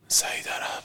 سعید عرب.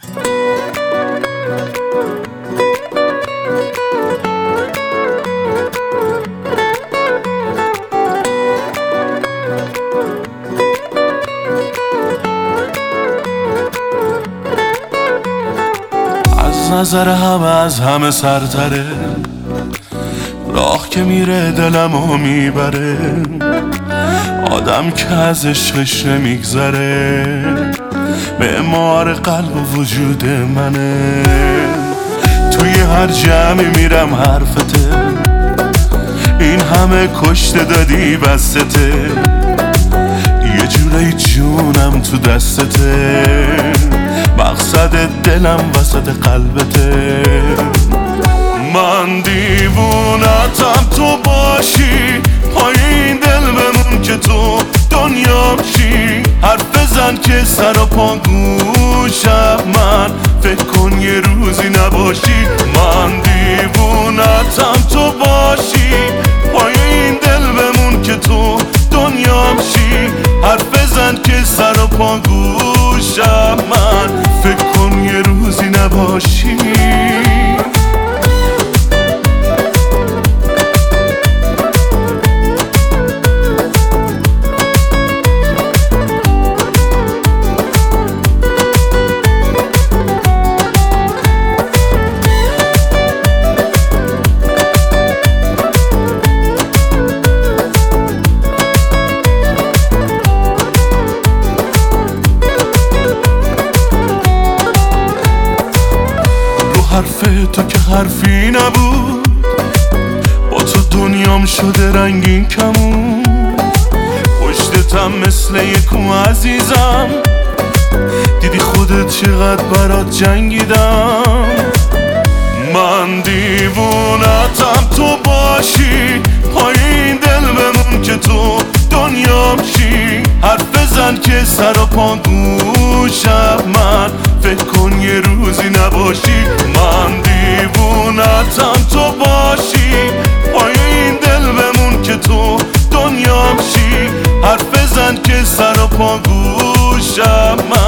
از نظر همه از همه سرتره، راه که میره دلمو میبره، آدم که از عشقش نمیگذره، معمار قلب و وجود منه. توی هر جمعی میرم حرفته، این همه کشته دادی بستته، یه جوری جونم تو دستته، مقصد دلم وسط قلبته. من دیوونتم تو باشی، پای این دل بمون که تو دنیا بشی. حرف بزن که سر و پا گوشم، من فکر کن یه روزی نباشی. من دیوونتم تو باشی، پای این دل بمون که تو دنیا بشی. حرف بزن که سر و پا گوشم، من فکر کن یه روزی نباشی. حرف تو که حرفی نبود، با تو دنیام شده رنگین کمون. پشتتم مثل یکو عزیزم، دیدی خودت چقدر برات جنگیدم. من دیوونتم تو باشی، پای این دل بمون که تو دنیا بشی. حرف بزن که سر و پا گوشم، من فکر کن یه روزی نباشی. من دیوونتم تو باشی، پای این دل بمون که تو دنیا بشی. حرف بزن که سر و پا گوشم،